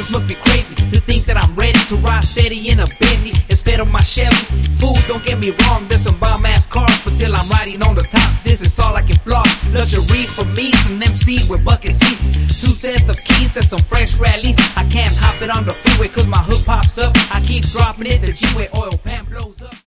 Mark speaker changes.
Speaker 1: niggas must be crazy to think that I'm ready to ride steady in a Bentley instead of my Chevy. Fool, don't get me wrong, there's some bomb ass cars, but till I'm riding on the top, this is all I can floss. Luxury for me, some MC with bucket seats, 2 sets of keys and some fresh rallies. I can't hop it on the freeway cause my hood pops up. I keep dropping it, the G-Way oil pan blows up.